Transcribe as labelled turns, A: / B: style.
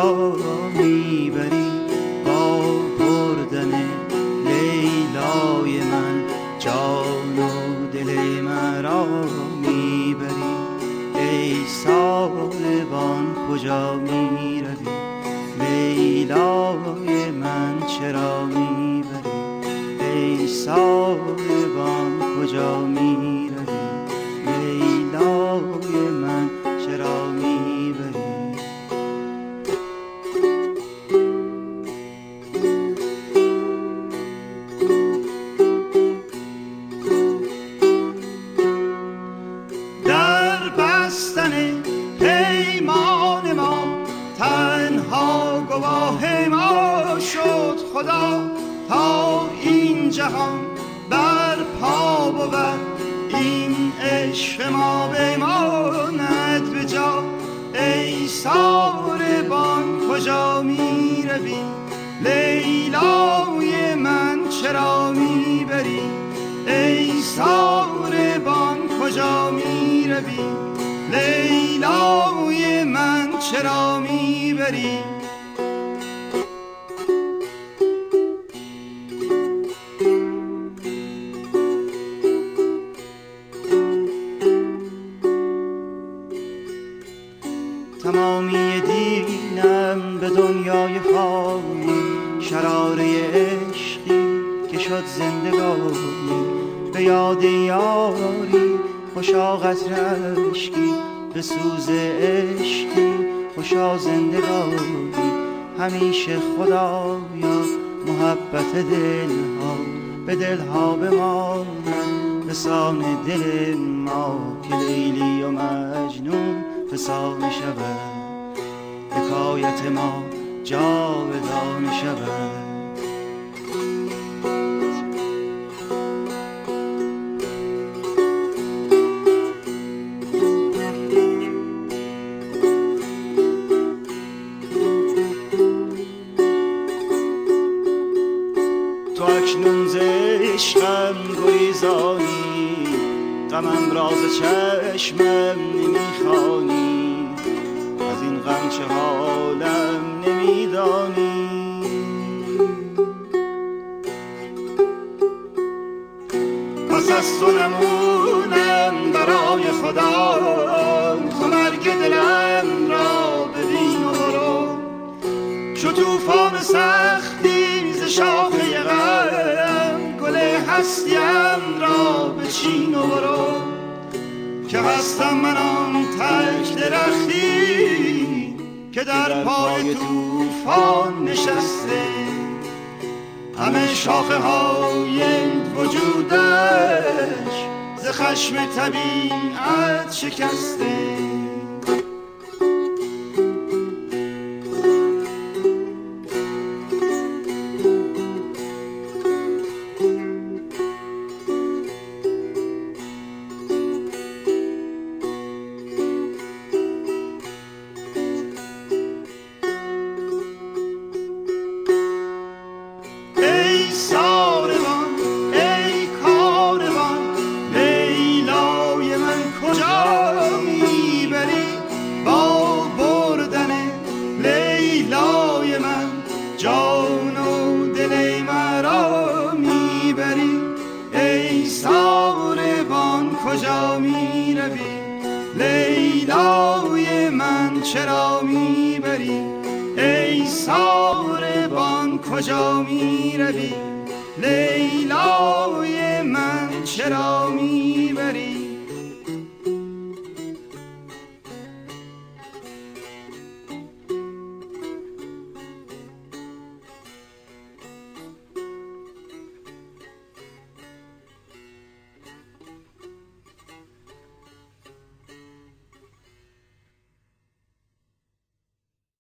A: کجا میبری با بردن لیلای من؟ جان و دل مرا میبری ای ساربان کجا میروی؟ لیلای من چرا میبری ای ساربان کجا میروی؟ لیلای من چرا میبری؟ در بستن پیمان ما تنها گواه ما شد خدا، تا این جهان بر پا بود این عشق ما بماند به جا. ای ساربان کجا می روی؟ لیلای من چرا می بری؟ ای ساربان کجا می روی؟ لیلای من چرا می بری؟ تمامی دینم به دنیای فانی، شراره عشقی که شد زندگانی. به یاد یاری خوشا قطره اشکی، به سوز عشقی خوشا زندگانی. همیشه خدایا محبت دلها به دلها بماند، به سان دل ما که لیلی و مجنون فسانه شود، حکایت ما جاودانه شود. تو اکنون ز عشقم گریزانی، غمم راز چشمم نمیخوانی، از این غم چه حالم نمیدانی. پس از تو نمونم برای خدا، تو مرگ دلم را ببین و برو. شو توفان سختی ز شاخه غم، گل هستیم را بچین و برو. که هستم من آن تک درختی که در پای توفان نشسته، همه شاخه های وجودش ز خشم طبیعت شکسته. جان و دل مرا میبری ای ساربان کجا میروی؟ لیلای من چرا میبری؟ ای ساربان کجا میروی؟ لیلای من چرا میبری؟